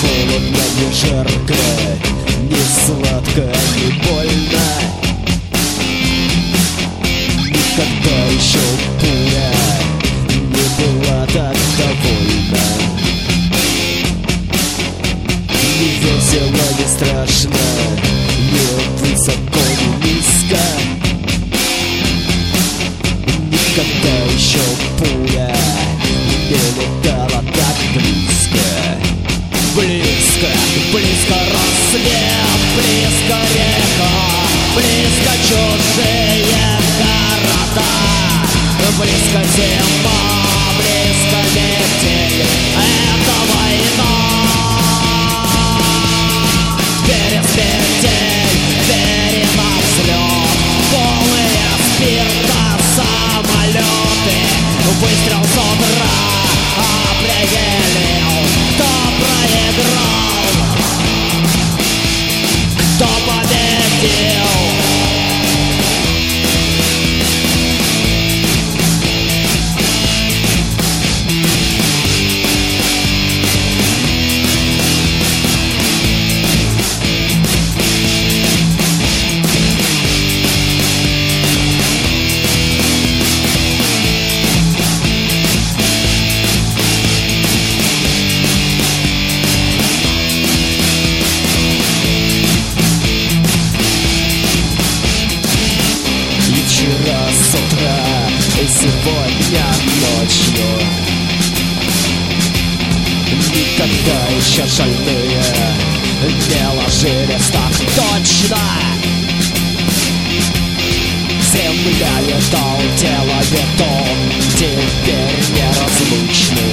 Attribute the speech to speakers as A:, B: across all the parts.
A: холодно, не жарко, не сладко, не больно. Никогда еще пуля не была так довольна. Не весело, не страшно, не высоко, не низко. Никогда еще пуля не летала так близко. Близко, близко рассвет, близко река, близко чужие города, близко зима, близко метель, это война. Двери в метель, двери на взлет, полные спирта самолеты. Выстрел с утра определил, кто проиграл, кто победил. Вчера с утра и сегодня ночью. Никогда еще шальные не ложились так точно. Земля и дал, тело бетон, теперь неразлучны.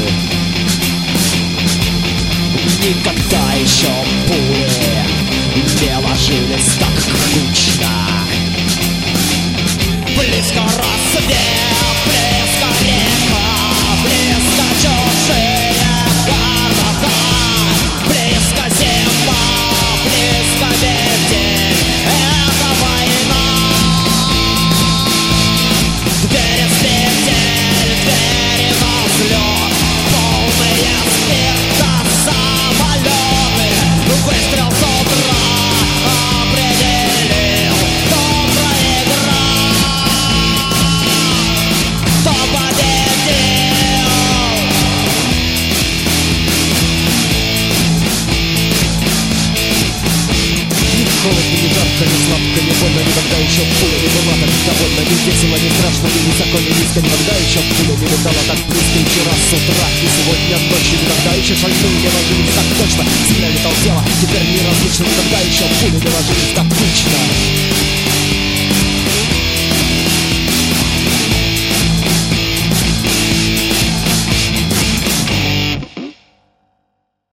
A: Никогда еще пули не ложились так кучно. Близко рассвет, близко река, близко чужие города, близко зима, близко метель, это война. Двери в метель, двери на взлет, полные спирта самолеты. Выстрел с утра определил, кто проиграл, кто победил.
B: Не холодно, не жарко, не сладко, не больно. Никогда еще пуля не была так довольна. Не весело, не страшно, не высоко, не низко. Никогда еще пуля не летала так близко. И вчера с утра и сегодня ночью. Никогда еще шальные не ложились так точно. Земля летал тело, теперь неразлучно. Никогда еще пули не ложились так кучно.